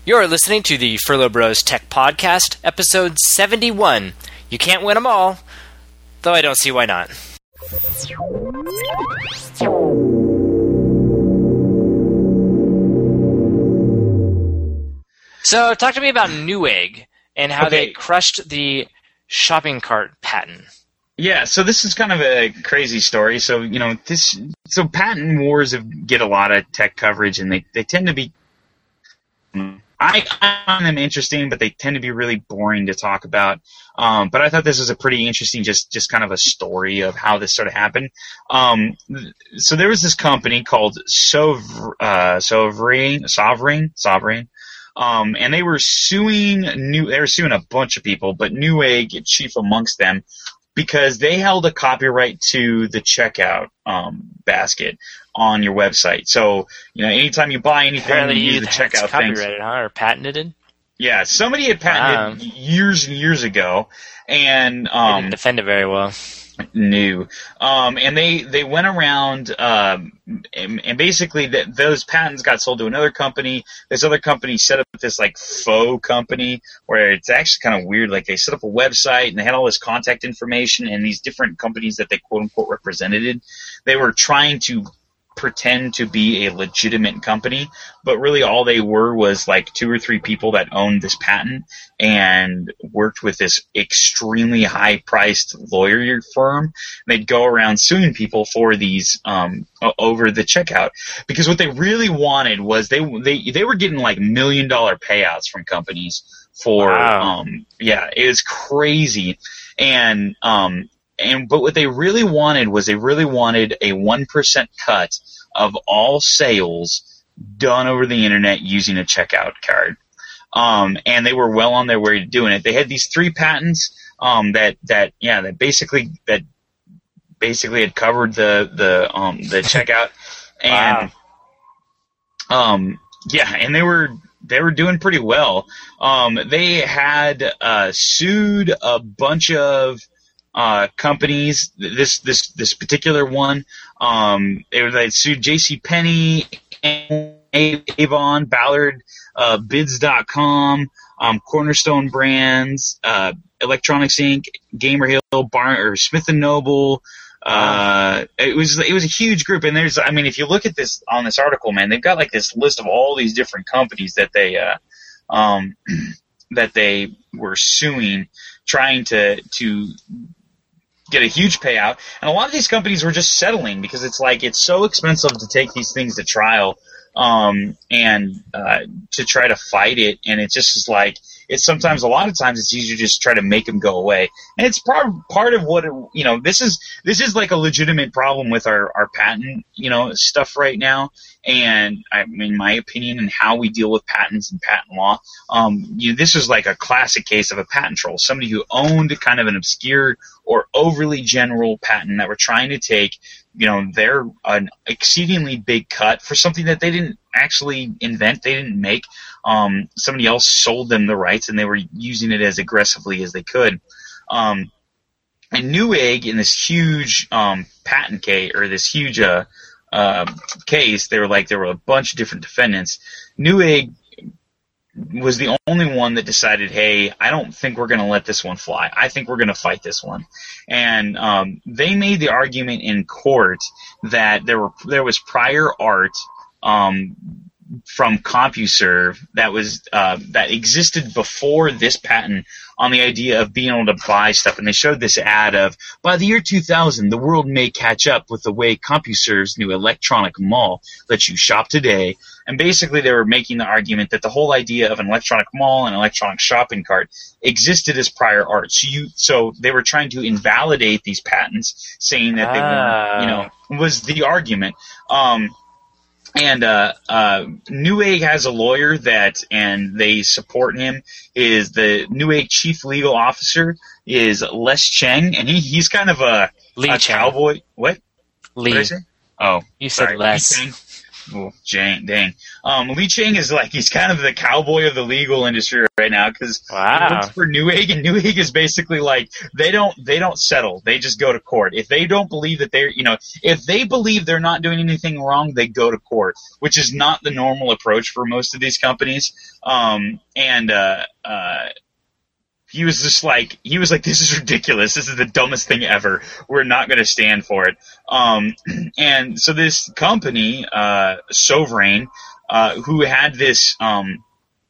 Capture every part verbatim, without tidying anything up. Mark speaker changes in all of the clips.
Speaker 1: You're listening to the Furlough Bros Tech Podcast, episode seventy-one. You can't win them all, though I don't see why not. So, talk to me about Newegg and how
Speaker 2: okay.
Speaker 1: they crushed the shopping cart patent.
Speaker 2: Yeah, so this is kind of a crazy story. So, you know, this so patent wars have, get a lot of tech coverage, and they, they tend to be... I find them interesting, but they tend to be really boring to talk about. Um, but I thought this was a pretty interesting, just, just kind of a story of how this sort of happened. Um, so there was this company called Sov- uh, Sovereign, Sovereign, Sovereign, um, and they were suing New. They were suing a bunch of people, but Newegg, chief amongst them, because they held a copyright to the checkout um, basket on your website. So, you know, anytime you buy anything,
Speaker 1: Apparently
Speaker 2: you use the checkout thing.
Speaker 1: Copyrighted, huh? Or patented?
Speaker 2: Yeah, somebody had patented
Speaker 1: wow.
Speaker 2: years and years ago, and um,
Speaker 1: they didn't defend it very well.
Speaker 2: New, um, and they they went around, um, and, and basically that those patents got sold to another company. This other company set up this like faux company where it's actually kind of weird. Like they set up a website and they had all this contact information, and these different companies that they quote unquote represented, they were trying to pretend to be a legitimate company, but really all they were was like two or three people that owned this patent and worked with this extremely high-priced lawyer firm. They'd go around suing people for these um, over the checkout, because what they really wanted was they they they were getting like million-dollar payouts from companies for
Speaker 1: wow.
Speaker 2: um, yeah, it was crazy, and um. And but what they really wanted was they really wanted a one percent cut of all sales done over the internet using a checkout card. Um, and they were well on their way to doing it. They had these three patents um, that that yeah that basically that basically had covered the the um, the checkout. And
Speaker 1: wow.
Speaker 2: um yeah, and they were they were doing pretty well. Um, they had uh, sued a bunch of Uh, companies. This this this particular one, um, they, they sued JCPenney, Avon, Ballard, uh, Bids dot com, um, Cornerstone Brands, uh, Electronics Incorporated, Gamerhill, Bar or Smith and Noble. Uh, it was it was a huge group, and there's I mean, if you look at this on this article, man, they've got like this list of all these different companies that they uh, um, that they were suing, trying to to. get a huge payout, and a lot of these companies were just settling because it's like it's so expensive to take these things to trial um, and uh, to try to fight it, and it just is like it's sometimes a lot of times it's easier to just try to make them go away, and it's part part of what it, you know this is this is like a legitimate problem with our our patent you know stuff right now, and I mean my opinion and how we deal with patents and patent law. Um, you know, this is like a classic case of a patent troll, somebody who owned kind of an obscure or overly general patent that were trying to take, you know, their an exceedingly big cut for something that they didn't actually invent, they didn't make. Um, somebody else sold them the rights, and they were using it as aggressively as they could. Um, and Newegg, in this huge um, patent case, or this huge uh, uh, case, they were like there were a bunch of different defendants. Newegg was the only one that decided, hey, I don't think we're going to let this one fly. I think we're going to fight this one. And um, they made the argument in court that there were there was prior art um, from CompuServe that was uh, that existed before this patent on the idea of being able to buy stuff. And they showed this ad of, by the year two thousand, the world may catch up with the way CompuServe's new electronic mall lets you shop today. And basically they were making the argument that the whole idea of an electronic mall and electronic shopping cart existed as prior art. So, you, so they were trying to invalidate these patents, saying that they
Speaker 1: ah.
Speaker 2: weren't, you know, was the argument. Um, And uh, uh, Newegg has a lawyer that, and they support him. Is the Newegg chief legal officer is Les Cheng, and he he's kind of a,
Speaker 1: Lee
Speaker 2: a
Speaker 1: Cheng.
Speaker 2: cowboy. What?
Speaker 1: Lee.
Speaker 2: What did I say? Oh,
Speaker 1: you said
Speaker 2: sorry.
Speaker 1: Les.
Speaker 2: Lee Cheng. Well, dang, dang. Um, Lee Chang is like, he's kind of the cowboy of the legal industry right now because
Speaker 1: wow.
Speaker 2: he works for Newegg, and Newegg is basically like, they don't, they don't settle. They just go to court. If they don't believe that they're, you know, if they believe they're not doing anything wrong, they go to court, which is not the normal approach for most of these companies. Um, and, uh, uh, He was just like, he was like, this is ridiculous. This is the dumbest thing ever. We're not going to stand for it. Um, and so this company, uh, Sovereign, uh, who had this, um,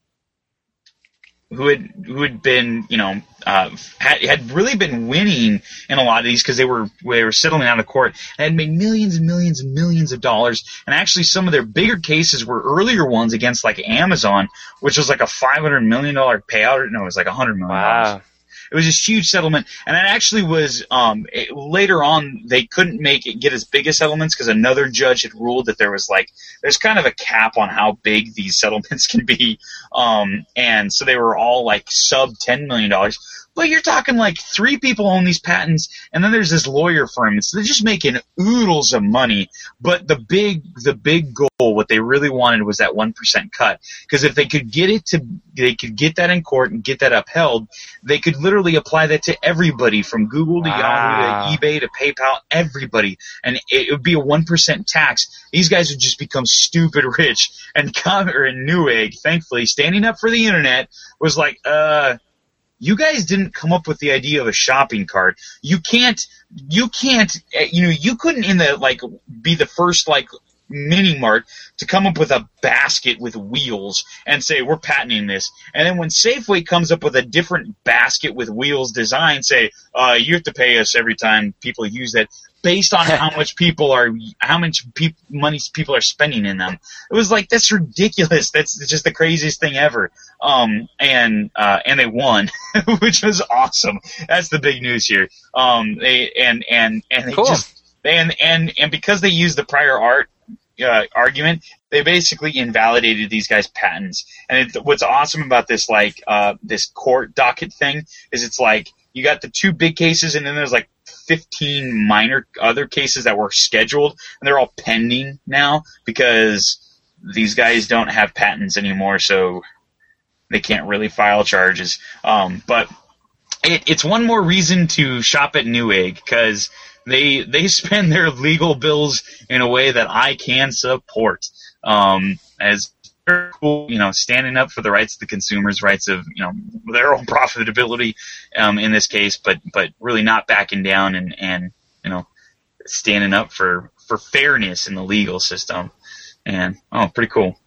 Speaker 2: who had, who had been, you know, uh, had, had really been winning in a lot of these because they were, they were settling out of court and had made millions and millions and millions of dollars. And actually some of their bigger cases were earlier ones against like Amazon, which was like a five hundred million dollars payout. No, it was like one hundred million dollars.
Speaker 1: Wow.
Speaker 2: It was this huge settlement, and it actually was, um, it, later on, they couldn't make it get as big as settlements because another judge had ruled that there was like, there's kind of a cap on how big these settlements can be, um, and so they were all like sub ten million dollars. But you're talking like three people own these patents, and then there's this lawyer firm, and so they're just making oodles of money. But the big, the big goal, what they really wanted was that one percent cut, because if they could get it to, they could get that in court and get that upheld, they could literally apply that to everybody from Google to
Speaker 1: wow.
Speaker 2: Yahoo to eBay to PayPal, everybody, and it would be a one percent tax. These guys would just become stupid rich. And Connor and Newegg, thankfully, standing up for the internet, was like, uh. You guys didn't come up with the idea of a shopping cart. You can't, you can't, you know, you couldn't in the, like, be the first, like, mini mart to come up with a basket with wheels and say, we're patenting this. And then when Safeway comes up with a different basket with wheels design, say, uh, you have to pay us every time people use that based on how much people are, how much pe- money people are spending in them. It was like, that's ridiculous. That's just the craziest thing ever. Um, and, uh, and they won, which was awesome. That's the big news here. Um, they, and, and, and they
Speaker 1: cool.
Speaker 2: just, and, and, and because they used the prior art, uh, argument, they basically invalidated these guys' patents. And it, what's awesome about this, like, uh, this court docket thing is it's like, you got the two big cases and then there's like fifteen minor other cases that were scheduled, and they're all pending now because these guys don't have patents anymore, so they can't really file charges. Um, but it, it's one more reason to shop at Newegg because they they spend their legal bills in a way that I can support. Um, as cool, you know, standing up for the rights of the consumers, rights of, you know, their own profitability, um, in this case, but, but really not backing down and, and, you know, standing up for, for fairness in the legal system. And, oh, pretty cool.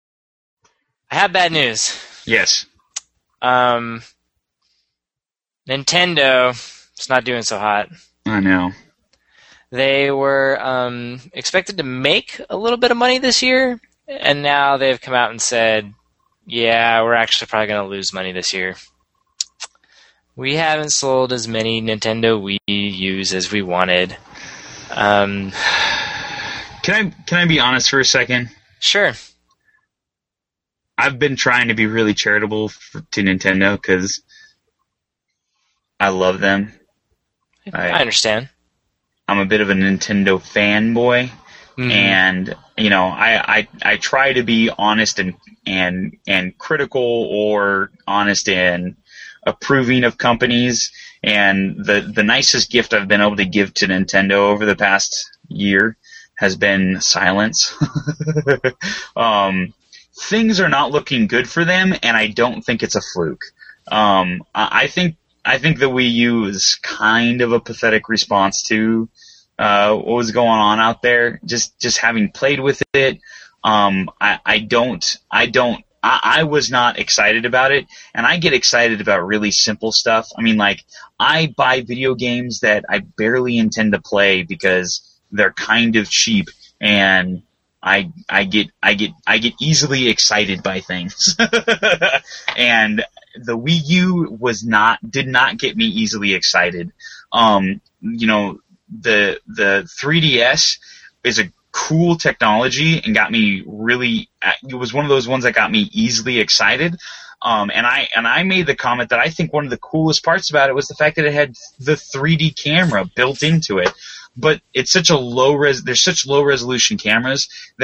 Speaker 1: I have bad news.
Speaker 2: Yes.
Speaker 1: Um, Nintendo, it's not doing so hot.
Speaker 2: I know.
Speaker 1: They were, um, expected to make a little bit of money this year, and now they've come out and said, yeah, we're actually probably going to lose money this year. We haven't sold as many Nintendo Wii U's as we wanted. Um,
Speaker 2: can I can I be honest for a second?
Speaker 1: Sure.
Speaker 2: I've been trying to be really charitable for, to Nintendo because I love them.
Speaker 1: I, I understand.
Speaker 2: I'm a bit of a Nintendo fanboy. Mm-hmm. And, you know, I, I, I try to be honest and, and, and critical or honest and approving of companies. And the, the nicest gift I've been able to give to Nintendo over the past year has been silence. um, things are not looking good for them, and I don't think it's a fluke. Um, I, I think, I think the Wii U is kind of a pathetic response to Uh, what was going on out there. Just, just having played with it, um, I, I don't, I don't, I, I was not excited about it, and I get excited about really simple stuff. I mean, like, I buy video games that I barely intend to play because they're kind of cheap, and I, I get, I get, I get easily excited by things. And the Wii U was not, did not get me easily excited. Um, you know, The the three D S is a cool technology and got me really. It was one of those ones that got me easily excited. Um, and I and I made the comment that I think one of the coolest parts about it was the fact that it had the three D camera built into it. But it's such a low res. There's such low resolution cameras that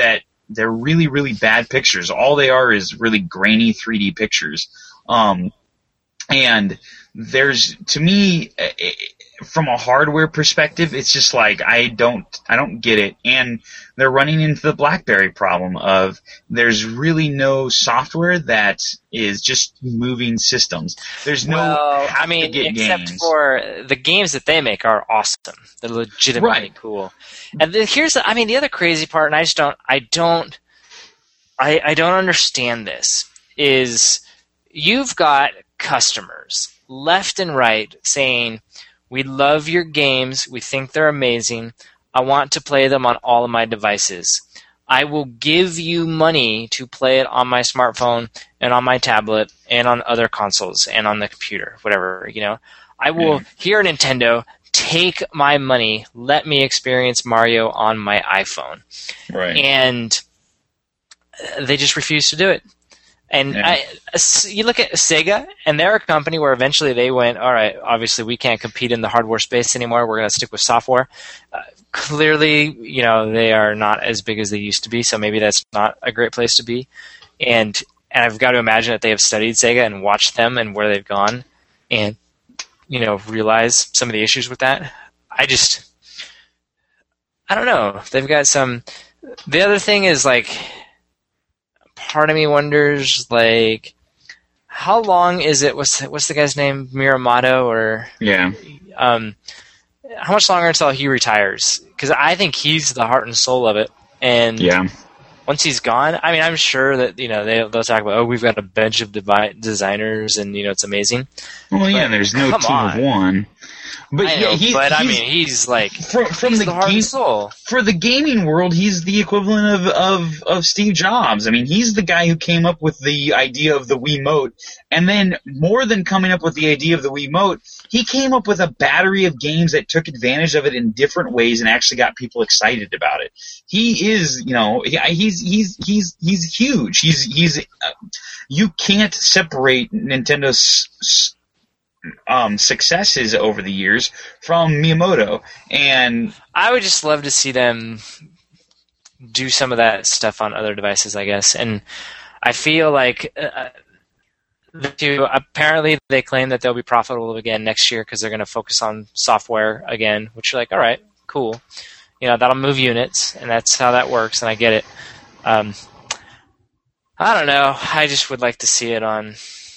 Speaker 2: they're really really bad pictures. All they are is really grainy three D pictures. Um, and there's to me. It, From a hardware perspective, it's just like I don't I don't get it. And they're running into the BlackBerry problem of there's really no software that is just moving systems. There's no
Speaker 1: well, I mean, except
Speaker 2: games.
Speaker 1: for the games that they make are awesome. They're legitimately
Speaker 2: right.
Speaker 1: cool. And the, here's the, I mean the other crazy part, and I just don't I don't I I don't understand this is you've got customers left and right saying, we love your games. We think they're amazing. I want to play them on all of my devices. I will give you money to play it on my smartphone and on my tablet and on other consoles and on the computer, whatever, you know. I will, here Nintendo, take my money. Let me experience Mario on my iPhone.
Speaker 2: Right.
Speaker 1: And they just refuse to do it. And
Speaker 2: yeah.
Speaker 1: I, you look at Sega, and they're a company where eventually they went, all right, obviously we can't compete in the hardware space anymore. We're going to stick with software. Uh, clearly, you know, they are not as big as they used to be, so maybe that's not a great place to be. And and I've got to imagine that they have studied Sega and watched them and where they've gone and, you know, realize some of the issues with that. I just, I don't know. They've got some, the other thing is like, part of me wonders, like, how long is it? What's the, what's the guy's name? Miyamoto, or
Speaker 2: yeah?
Speaker 1: Um, how much longer until he retires? Because I think he's the heart and soul of it. And
Speaker 2: yeah.
Speaker 1: once he's gone, I mean, I'm sure that you know they they'll talk about, oh, we've got a bench of devi- designers, and you know it's amazing.
Speaker 2: Well, yeah,
Speaker 1: but,
Speaker 2: there's no team
Speaker 1: on.
Speaker 2: of one. But
Speaker 1: I
Speaker 2: yeah,
Speaker 1: know,
Speaker 2: he,
Speaker 1: but
Speaker 2: he's,
Speaker 1: I mean, he's like
Speaker 2: from, from
Speaker 1: he's
Speaker 2: the,
Speaker 1: the heart
Speaker 2: game,
Speaker 1: and soul.
Speaker 2: For the gaming world, he's the equivalent of, of, of Steve Jobs. I mean, he's the guy who came up with the idea of the Wiimote, and then more than coming up with the idea of the Wiimote, he came up with a battery of games that took advantage of it in different ways and actually got people excited about it. He is, you know, he's he's he's he's huge. He's he's uh, you can't separate Nintendo's Um, successes over the years from Miyamoto, and
Speaker 1: I would just love to see them do some of that stuff on other devices, I guess. And I feel like uh, the two, apparently they claim that they'll be profitable again next year because they're going to focus on software again, which you're like, all right, cool. You know, that'll move units, and that's how that works, and I get it. Um, I don't know. I just would like to see it on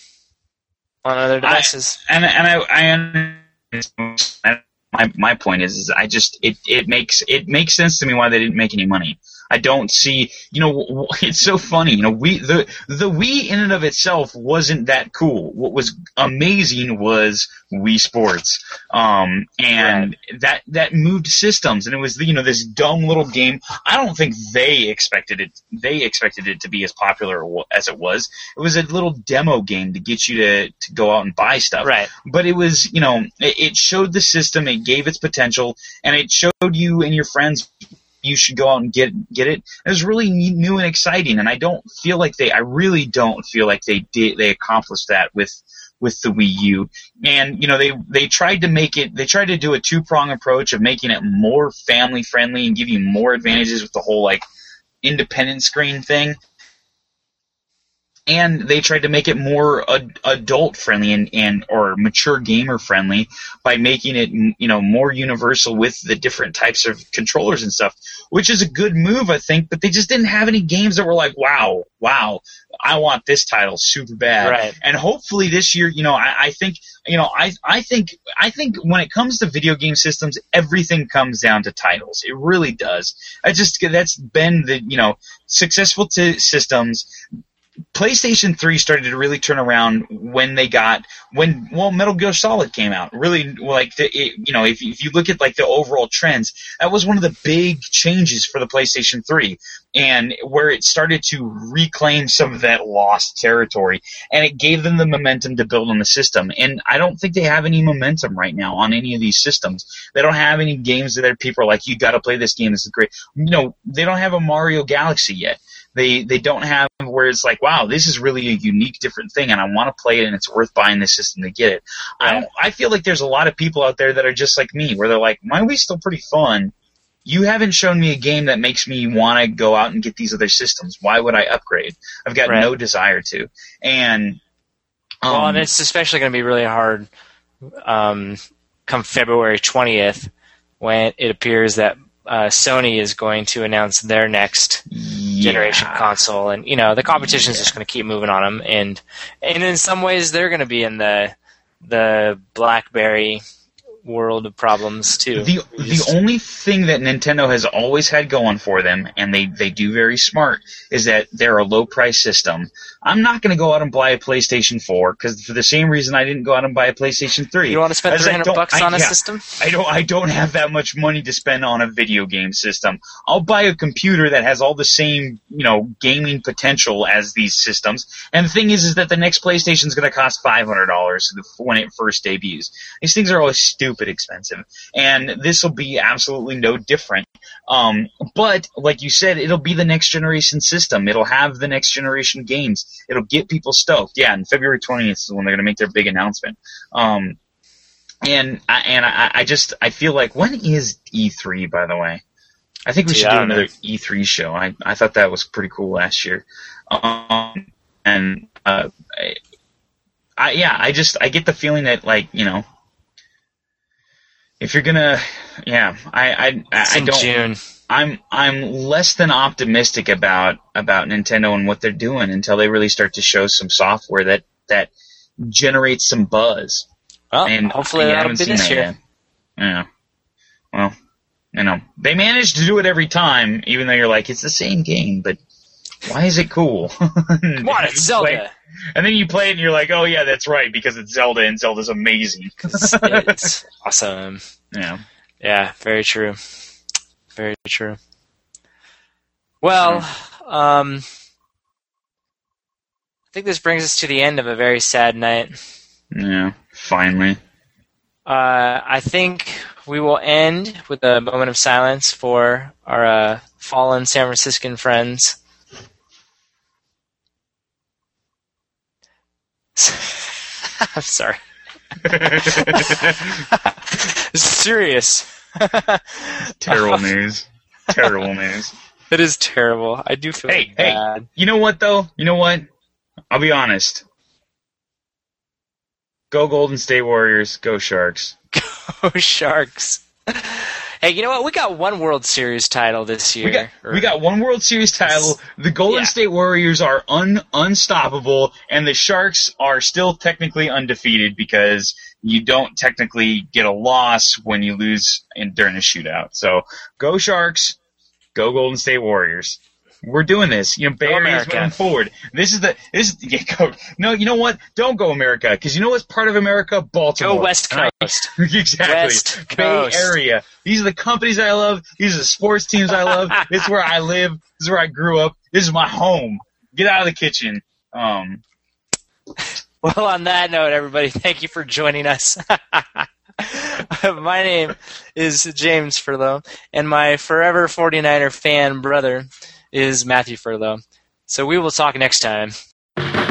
Speaker 1: on other devices.
Speaker 2: I, and and I, I understand. My my point is, is I just it, it makes it makes sense to me why they didn't make any money. I don't see, you know, it's so funny. You know, we the the Wii in and of itself wasn't that cool. What was amazing was Wii Sports, um, and right. that that moved systems, and it was you know this dumb little game. I don't think they expected it. They expected it to be as popular as it was. It was a little demo game to get you to to go out and buy stuff.
Speaker 1: Right.
Speaker 2: But it was, you know, it, it showed the system. It gave its potential, and it showed you and your friends. You should go out and get get it. It was really new and exciting, and I don't feel like they. I really don't feel like they did. They accomplished that with with the Wii U. And you know, they they tried to make it. They tried to do a two prong approach of making it more family friendly and give you more advantages with the whole like independent screen thing. And they tried to make it more ad- adult friendly and, and or mature gamer friendly by making it, you know, more universal with the different types of controllers and stuff, which is a good move, I think. But they just didn't have any games that were like, wow, wow, I want this title super bad.
Speaker 1: Right.
Speaker 2: And hopefully this year, you know, I, I think, you know, I I think I think when it comes to video game systems, everything comes down to titles. It really does. I just that's been the you know successful t- systems. PlayStation three started to really turn around when they got when well Metal Gear Solid came out. Really, like the, it, you know, if if you look at like the overall trends, that was one of the big changes for the PlayStation three, and where it started to reclaim some of that lost territory, and it gave them the momentum to build on the system. And I don't think they have any momentum right now on any of these systems. They don't have any games that people are like, you got to play this game. This is great. You know, they don't have a Mario Galaxy yet. They they don't have where it's like, wow, this is really a unique, different thing, and I want to play it, and it's worth buying this system to get it. I don't. I feel like there's a lot of people out there that are just like me, where they're like, my Wii's still pretty fun, you haven't shown me a game that makes me want to go out and get these other systems. Why would I upgrade? I've got
Speaker 1: Right.
Speaker 2: no desire to. And um,
Speaker 1: Well, and it's especially going to be really hard um, come February twentieth when it appears that uh, Sony is going to announce their next
Speaker 2: yeah.
Speaker 1: generation console, and you know the competition is
Speaker 2: Yeah.
Speaker 1: just going to keep moving on them, and and in some ways they're going to be in the the BlackBerry world of problems too.
Speaker 2: The
Speaker 1: We just-
Speaker 2: the only thing that Nintendo has always had going for them, and they, they do very smart, is that they're a low price system. I'm not going to go out and buy a PlayStation four because for the same reason I didn't go out and buy a PlayStation three.
Speaker 1: you want to spend
Speaker 2: As I
Speaker 1: three hundred
Speaker 2: don't-
Speaker 1: bucks
Speaker 2: I-
Speaker 1: on a
Speaker 2: yeah.
Speaker 1: system?
Speaker 2: I don't I don't have that much money to spend on a video game system. I'll buy a computer that has all the same, you know, gaming potential as these systems. And the thing is is that the next PlayStation is going to cost five hundred dollars when it first debuts. These things are always stupid expensive. And this will be absolutely no different. Um, but like you said, it'll be the next generation system. It'll have the next generation games. It'll get people stoked. Yeah, and February twentieth is when they're going to make their big announcement. Um, And I, and I, I just I feel like when is E three, by the way? I think we should
Speaker 1: Yeah, I
Speaker 2: do
Speaker 1: don't know.
Speaker 2: another E three show. I I thought that was pretty cool last year. Um, and uh, I, I yeah I just I get the feeling that like you know if you're gonna yeah I I
Speaker 1: It's
Speaker 2: I
Speaker 1: in
Speaker 2: don't
Speaker 1: June.
Speaker 2: I'm I'm less than optimistic about about Nintendo and what they're doing until they really start to show some software that that generates some buzz.
Speaker 1: Well,
Speaker 2: And
Speaker 1: hopefully
Speaker 2: I
Speaker 1: that'll
Speaker 2: haven't
Speaker 1: be
Speaker 2: seen
Speaker 1: this
Speaker 2: that
Speaker 1: year.
Speaker 2: yet. Yeah. Well, you know, they manage to do it every time, even though you're like, it's the same game, but why is it cool?
Speaker 1: Come on, it's
Speaker 2: You play-
Speaker 1: Zelda.
Speaker 2: and then you play it and you're like, oh yeah, that's right, because it's Zelda and Zelda's amazing.
Speaker 1: It's, it's awesome.
Speaker 2: Yeah.
Speaker 1: Yeah, very true. Very true. Well, um, I think this brings us to the end of a very sad night.
Speaker 2: Yeah. Finally.
Speaker 1: Uh, I think we will end with a moment of silence for our uh, fallen San Franciscan friends. I'm sorry. Serious.
Speaker 2: Terrible news. Terrible news.
Speaker 1: It is terrible. I do feel
Speaker 2: Hey, hey.
Speaker 1: bad.
Speaker 2: You know what, though? You know what? I'll be honest. Go Golden State Warriors. Go Sharks.
Speaker 1: Go Sharks. Hey, you know what? We got one World Series title this year.
Speaker 2: We got
Speaker 1: Or-
Speaker 2: we got one World Series title. The Golden
Speaker 1: Yeah.
Speaker 2: State Warriors are un, unstoppable, and the Sharks are still technically undefeated because you don't technically get a loss when you lose in, during a shootout. So go Sharks, go Golden State Warriors. We're doing this. You know, Bay
Speaker 1: Go
Speaker 2: Area is
Speaker 1: America.
Speaker 2: moving forward. This is the this. Is, yeah, go, no, you know what? Don't go America, because you know what's part of America? Baltimore.
Speaker 1: Go West
Speaker 2: Right?
Speaker 1: Coast.
Speaker 2: Exactly.
Speaker 1: West
Speaker 2: Bay
Speaker 1: Coast.
Speaker 2: Area. These are the companies I love. These are the sports teams I love. This is where I live. This is where I grew up. This is my home. Get out of the kitchen. Um,
Speaker 1: Well, on that note, everybody, thank you for joining us. My name is James Furlow, and my forever forty-niner fan brother is Matthew Furlow. So we will talk next time.